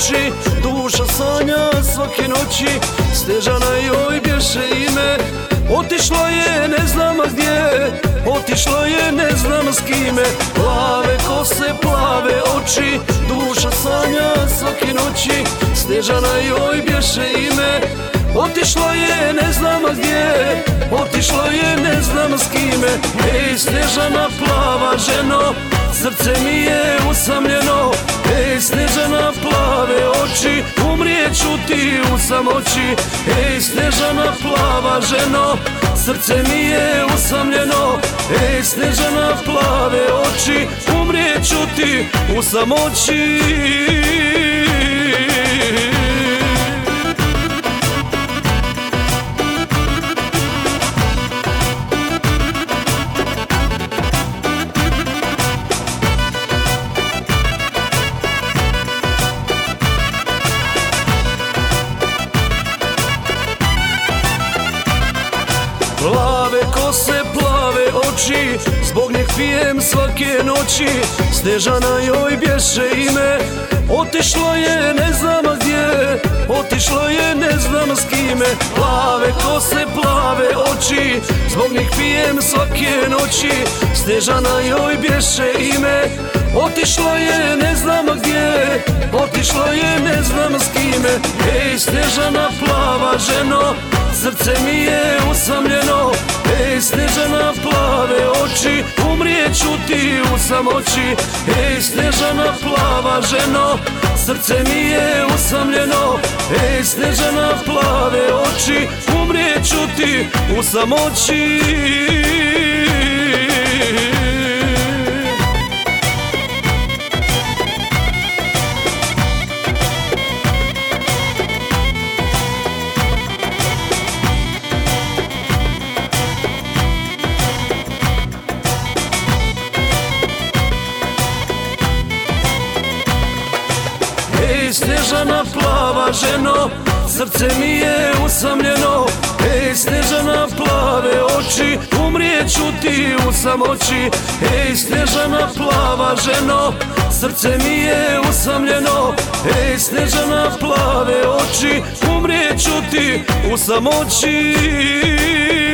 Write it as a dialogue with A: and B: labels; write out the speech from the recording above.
A: oči, duša sanja svake noći. Snežana joj bješe ime, otišla je ne znam gdje, otišla je ne znam s kime. Plave kose, plave oči, duša sanja svake noći. Snežana joj bješe ime, otišla je ne znam gdje, otišla je ne znam s kime. Ej Snežana plava ženo, srce mi je usamljeno. Ej Snežana plave oči, umrijeću ti u samoći. Ej Snežana plava ženo, srce mi je usamljeno. Ej Snežana plave oči, umrijeću ti u samoći. Plave kose, plave oči, zbog njih pijem svake noći. Snežana joj bješe ime, otišla je ne znam gdje, otišla je ne znam s kime. Plave kose, plave oči, zbog njih pijem svake noći. Snežana joj bješe ime, otišla je ne znam gdje, otišla je ne znam s kime. Ej Snežana plava ženo, srce mi je usamljeno. Ej Snežana plave oči, umrijeću ti u samoći. Ej Snežana plava ženo, srce mi je usamljeno. Ej Snežana plave oči, umrijeću ti u samoći. Ej Snežana plava ženo, srce mi je usamljeno. Ej Snežana plave oči, umrijeću ti u samoći. Ej Snežana plava ženo, srce mi je usamljeno. Ej Snežana plave oči, umrijeću ti u samoći.